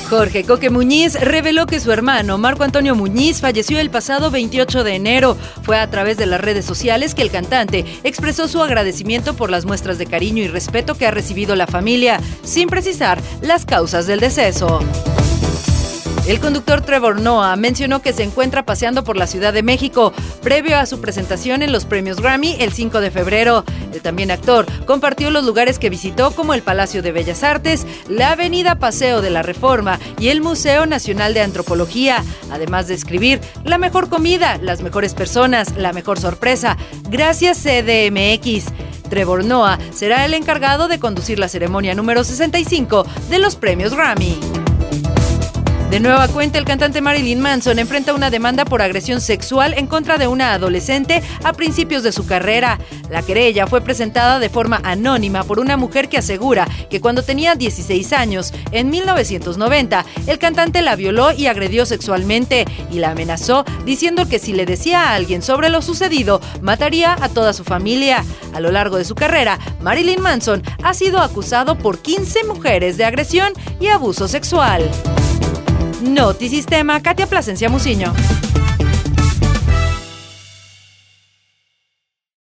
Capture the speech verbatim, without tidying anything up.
Jorge Coque Muñiz reveló que su hermano Marco Antonio Muñiz falleció el pasado veintiocho de enero. Fue a través de las redes sociales que el cantante expresó su agradecimiento por las muestras de cariño y respeto que ha recibido la familia, sin precisar las causas del deceso. El conductor Trevor Noah mencionó que se encuentra paseando por la Ciudad de México, previo a su presentación en los premios Grammy el cinco de febrero. El también actor compartió los lugares que visitó, como el Palacio de Bellas Artes, la Avenida Paseo de la Reforma y el Museo Nacional de Antropología, además de escribir: la mejor comida, las mejores personas, la mejor sorpresa. Gracias C D M X. Trevor Noah será el encargado de conducir la ceremonia número sesenta y cinco de los premios Grammy. De nueva cuenta, el cantante Marilyn Manson enfrenta una demanda por agresión sexual en contra de una adolescente a principios de su carrera. La querella fue presentada de forma anónima por una mujer que asegura que cuando tenía dieciséis años, en mil novecientos noventa, el cantante la violó y agredió sexualmente y la amenazó diciendo que si le decía a alguien sobre lo sucedido, mataría a toda su familia. A lo largo de su carrera, Marilyn Manson ha sido acusado por quince mujeres de agresión y abuso sexual. Notisistema, Katia Plasencia Muciño.